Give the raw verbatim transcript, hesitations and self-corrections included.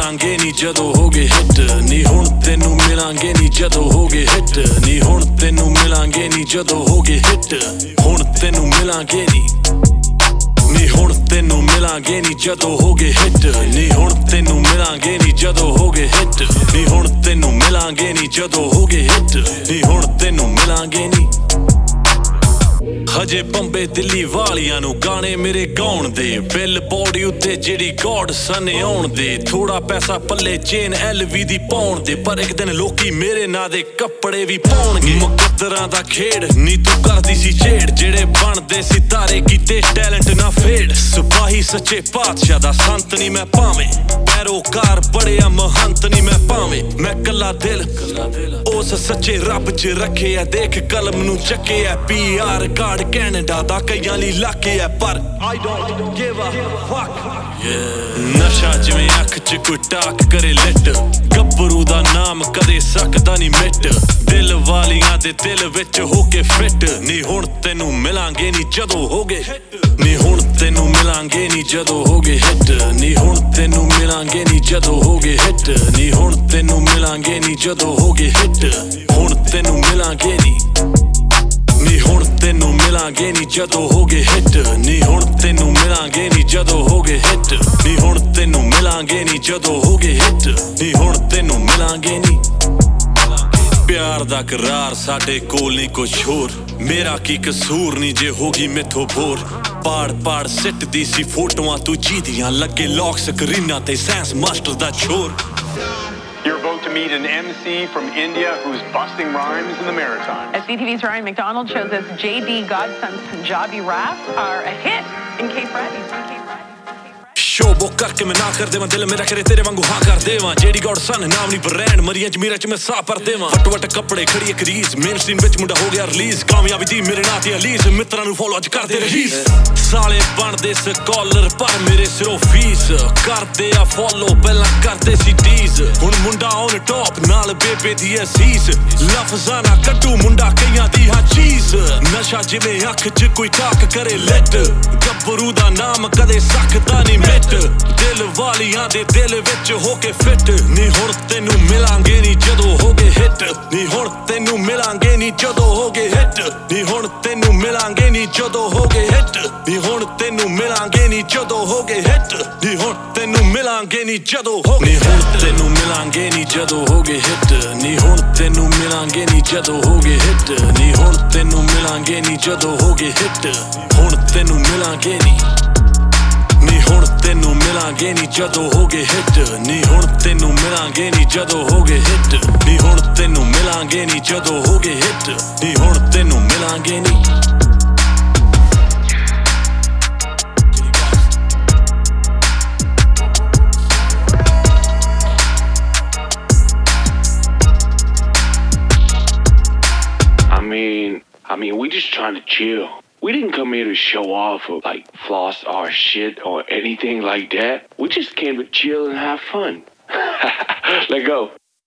ਮਿਲਾਂਗੇ ਨੀ ਜਦੋਂ ਹੋਗੇ ਹਿੱਟ ਨੀ ਹੁਣ ਤੈਨੂੰ ਮਿਲਾਂਗੇ ਨੀ ਜਦੋਂ ਹੋਗੇ ਹਿੱਟ ਨੀ ਹੁਣ ਤੈਨੂੰ ਮਿਲਾਂਗੇ ਨੀ ਜਦੋਂ ਹੋਗੇ ਹਿੱਟ ਹੁਣ ਤੈਨੂੰ ਮਿਲਾਂਗੇ ਨੀ ਨੀ ਹੁਣ ਤੈਨੂੰ ਮਿਲਾਂਗੇ ਨੀ ਜਦੋਂ ਹੋਗੇ ਹਿੱਟ ਨੀ ਹੁਣ ਤੈਨੂੰ ਮਿਲਾਂਗੇ ਨੀ ਜਦੋਂ ਹੋਗੇ ਹਿੱਟ ਨੀ ਹੁਣ ਤੈਨੂੰ ਮਿਲਾਂਗੇ ਨੀ ਜਦੋਂ ਹੋਗੇ ਹਿੱਟ ਨੀ ਹੁਣ ਤੈਨੂੰ ਮਿਲਾਂਗੇ ਨੀ ਹਜੇ ਬੰਬੇ ਦਿੱਲੀ ਵਾਲਿਆਂ ਨੂੰ ਗਾਣੇ ਮੇਰੇ ਗਾਉਣ ਦੇ ਬਿੱਲ ਬੋਰਡ ਉੱਤੇ ਜਿਹੜੀ ਗੋਡ ਸਨੇ ਆਉਣ ਦੇ ਥੋੜਾ ਪੈਸਾ ਪੱਲੇ ਚੇਨ ਐਲ ਵੀ ਦੀ ਪਾਉਣ ਦੇ ਪਰ ਇੱਕ ਦਿਨ ਲੋਕੀ ਮੇਰੇ ਨਾਂ ਦੇ ਕੱਪੜੇ ਵੀ ਪਾਉਣਗੇ ਮੁਕੱਦਰਾਂ ਦਾ ਖੇਡ ਨੀ ਤੂੰ ਕਰਦੀ ਸੀ ਛੇੜ ਜਿਹੜੇ ਬਣਦੇ ਸੀ ਤਾਰੇ ਕੀਤੇ ਟੈਲੈਂਟ ਨਾ ਫੇੜ ਸਿਪਾਹੀ ਸੱਚੇ ਪਾਤਸ਼ਾਹ ਦਾ ਸੰਤ ਨੀ ਮੈਂ ਭਾਵੇਂ ਪੈਰੋਕਾਰ ਬੜਿਆ ਮਹੰਤ ਨੀ ਮੈਂ ਭਾਵੇਂ ਮੈਂ ਕੱਲਾ ਦਿਲ ਉਸ ਸੱਚੇ ਰੱਬ ਚ ਰੱਖਿਆ ਦੇਖ ਕਲਮ ਨੂੰ ਚੱਕਿਆ ਪੀ ਆਰ ਕਾਰਡ ਕੈਨੇਡਾ ਦਾ ਕਈਆਂ ਲਈ ਲਾਕੇ ਐ ਪਰ I don't give a fuck ਨਸ਼ਾ ਜਿਵੇਂ ਅੱਖ ਚ ਕੋਈ ਟਾਕ ਕਰੇ ਲਿਟ ਗੱਭਰੂ ਦਾ ਨਾਮ ਕਦੇ ਸਕਦਾ ਨੀ ਮਿਟ ਦਿਲ ਵਾਲੀਆਂ ਦੇ ਦਿਲ ਵਿੱਚ ਹੋ ਕੇ ਫਿੱਟ ਨੀ ਹੁਣ ਤੈਨੂੰ ਮਿਲਾਂਗੇ ਨੀ ਜਦੋਂ ਹੋਗੇ ਨੀ ਹੁਣ ਤੈਨੂੰ ਮਿਲਾਂਗੇ ਨੀ ਜਦੋਂ ਹੋਗੇ ਹਿੱਟ ਨੀ ਹੁਣ ਤੈਨੂੰ ਮਿਲਾਂਗੇ ਨੀ ਜਦੋਂ ਹੋਗੇ ਹਿੱਟ ਨੀ ਹੁਣ ਤੈਨੂੰ ਮਿਲਾਂਗੇ ਨੀ ਜਦੋਂ ਹੋਗੇ ਹਿੱਟ ਹੁਣ ਤੈਨੂੰ ਮਿਲਾਂਗੇ ਨੀ ਨੀ ਹੁਣ ਤੈਨੂੰ ਮਿਲਾਂਗੇ ਨੀ ਜਦੋਂ ਹੋਗੇ ਹਿੱਟ ਨੀ ਹੁਣ ਤੈਨੂੰ ਮਿਲਾਂਗੇ ਨੀ ਜਦੋਂ ਹੋਗੇ ਹਿੱਟ ਨੀ ਹੁਣ ਤੈਨੂੰ ਮਿਲਾਂਗੇ ਨੀ ਜਦੋਂ ਹੋਗੇ ਹਿੱਟ ਨੀ ਹੁਣ ਤੈਨੂੰ ਮਿਲਾਂਗੇ ਨੀ ਪਿਆਰ ਦਾ ਕਰਾਰ ਸਾਡੇ ਕੋਲ ਨਹੀਂ ਕੁਛ ਹੋਰ ਮੇਰਾ ਕੀ ਕਸੂਰ ਨਹੀਂ ਜੇ ਹੋਗੀ ਮੈਥੋਂ ਬੋਰ ਪਾੜ ਪਾੜ ਸਿੱਟਦੀ ਸੀ ਫੋਟੋਆਂ ਤੂੰ ਜੀਦੀਆਂ ਲੱਗੇ ਲੌਕ ਸਕਰੀਨਾਂ ਤੇ ਸੈਂਸ ਮਾਸਟਰ ਦਾ ਛੋਰ You're about to meet an M C from India who's busting rhymes in the Maritime. S C T V's Ryan McDonald shows us J D Godson's Punjabi raps are a hit in Cape Breton. Show book ਕਰਕੇ ਮੈਂ ਨਾ ਕਰ ਦੇਵਾਂ ਦਿਲ ਮੇਰਾ ਕਰੇ ਤੇਰੇ ਵਾਂਗੂ ਹਾਂ ਕਰ ਦੇਵਾਂ ਜਿਹੜੀ ਗੌਡ ਸਨ ਨਾਮ ਨਹੀਂ ਬ੍ਰੈਂਡ ਮਰੀਆਂ ਚ ਮੀਰਾ ਚ ਮੈਂ ਸਾਹ ਪਰ ਦੇਵਾਂ ਵਟ ਵਟ ਕੱਪੜੇ ਖੜੀ ਇੱਕ ਰੀਸ ਮੇਨ ਸਟ੍ਰੀਮ ਵਿੱਚ ਮੁੰਡਾ ਹੋ ਗਿਆ ਰਿਲੀਜ਼ ਕਾਮਯਾਬੀ ਦੀ ਮੇਰੇ ਨਾਂ ਤੇ ਅਲੀਜ਼ ਮਿੱਤਰਾਂ ਨੂੰ ਫੋਲੋ ਅੱਜ ਕਰਦੇ ਰਹੀਸ ਸਾਲੇ ਬਣਦੇ ਸਕਾਲਰ ਪਰ ਮੇਰੇ ਸਿਰੋਂ ਫੀਸ ਕਰਦੇ ਆ ਫੋਲੋ ਪਹਿਲਾਂ ਕਰਦੇ ਸੀ ਡੀਜ਼ ਹੁਣ ਮੁੰਡਾ ਔਨ ਟੌਪ ਨਾਲ ਬੇਬੇ ਦੀ ਅਸੀਸ ਲਫ਼ਜ਼ਾਂ ਨਾ ਕੱਢੂ ਮੁੰਡਾ ਕਈਆਂ ਦੀ ਹਾਂ ਚੀਜ਼ ਨਸ਼ਾ ਜਿਵੇਂ ਅੱਖ ਚ ਕੋਈ ਟਾਕ ਕਰੇ ਲਿਟ ਗੱਭਰੂ ਦਾ ਨਾਮ ਕਦੇ ਸਕਦਾ ਨਹੀਂ ਮਿਟ ਦਿਲ ਵਾਲੀਆਂ ਦੇ ਦਿਲ ਵਿੱਚ ਹੋ ਕੇ ਫਿੱਟ ਨੀ ਹੁਣ ਤੈਨੂੰ ਮਿਲਾਂਗੇ ਨੀ ਜਦੋਂ ਹੋਗੇ ਹਿੱਟ ਨੀ ਹੁਣ ਤੈਨੂੰ ਮਿਲਾਂਗੇ ਨੀ ਜਦੋਂ ਹੋਗੇ ਹਿੱਟ ਨੀ ਹੁਣ ਤੈਨੂੰ ਮਿਲਾਂਗੇ ਨੀ ਜਦੋਂ ਹੋਗੇ ਹਿੱਟ ਨੀ ਹੁਣ ਤੈਨੂੰ ਮਿਲਾਂਗੇ ਨੀ ਜਦੋਂ ਹੋਗੇ ਹਿੱਟ ਨੀ ਹੁਣ ਤੈਨੂੰ ਮਿਲਾਂਗੇ ਨੀ ਜਦੋਂ ਹੋਗੇ ਨੀ ਹੁਣ ਤੈਨੂੰ ਮਿਲਾਂਗੇ ਨੀ ਜਦੋਂ ਹੋਗੇ ਹਿੱਟ ਨੀ ਹੁਣ ਤੈਨੂੰ ਮਿਲਾਂਗੇ ਨੀ ਜਦੋਂ ਹੋਗੇ ਹਿੱਟ ਨੀ ਹੁਣ ਤੈਨੂੰ ਮਿਲਾਂਗੇ ਨੀ ਜਦੋਂ ਹੋਗੇ ਹਿੱਟ ਹੁਣ ਤੈਨੂੰ ਮਿਲਾਂਗੇ ਨੀ ਨੀ ਹੁਣ ਤੈਨੂੰ ਮਿਲਾਂਗੇ ਨੀ ਜਦੋਂ ਹੋਗੇ ਹਿੱਟ ਨੀ ਹੁਣ ਤੈਨੂੰ ਮਿਲਾਂਗੇ ਨੀ ਜਦੋਂ ਹੋਗੇ ਹਿੱਟ ਨੀ ਹੁਣ ਤੈਨੂੰ ਮਿਲਾਂਗੇ ਨੀ ਜਦੋਂ ਹੋਗੇ ਹਿੱਟ ਨੀ ਹੁਣ ਤੈਨੂੰ ਮਿਲਾਂਗੇ ਨੀ I mean, I mean, we just trying to chill. We didn't come here to show off or like floss our shit or anything like that. We just came to chill and have fun. Let go.